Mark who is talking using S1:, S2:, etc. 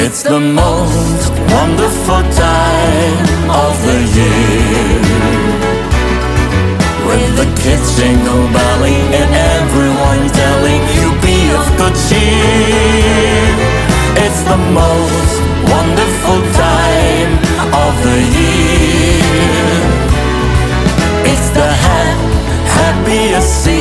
S1: It's the most wonderful time of the year, with the kids jingle belling and everyone telling you be of good cheer. It's the most wonderful time of the year. It's the happiest season